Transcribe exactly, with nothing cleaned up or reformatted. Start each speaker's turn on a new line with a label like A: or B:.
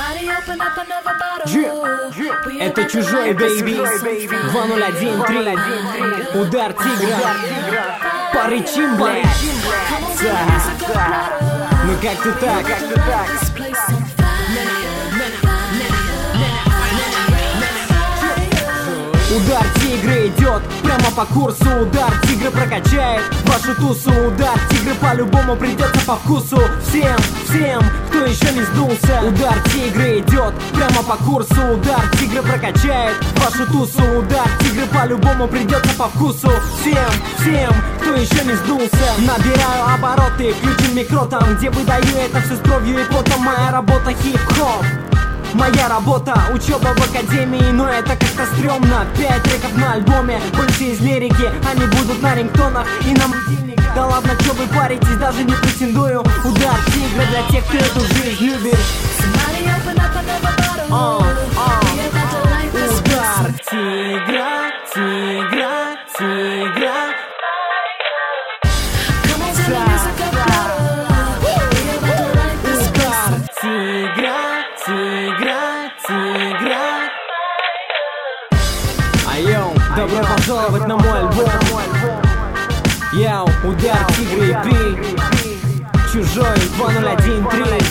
A: Это чужой, бейби. два ноль один три. Удар тигра. Порычим, блядь. Ну как ты так? Удар тигра идет прямо по курсу. Удар тигра прокачает вашу тусу. Удар тигра по-любому придется по вкусу. Всем, всем, кто еще не сдулся. Удар тигра идет прямо по курсу. Удар тигра прокачает вашу тусу. Удар тигра по-любому придется по вкусу. Всем, всем, кто еще не сдулся. Набираю обороты ключом микротом, где выдаю это все с кровью и потом. Моя работа хип-хоп. Моя работа, учеба в академии, но это как-то стрёмно. Пять треков на альбоме, больше из лирики. Они будут на рингтонах и на мобильниках. Да ладно, чё вы паритесь, даже не претендую. Удар тигра для тех, кто эту жизнь любит. uh, uh. Удар тигра, тигра, тигра. Удар тигра, тигра, тигра. Айоу, добро пожаловать на мой альбом. Яу, удар тигра и пи. Чужой два ноль один три.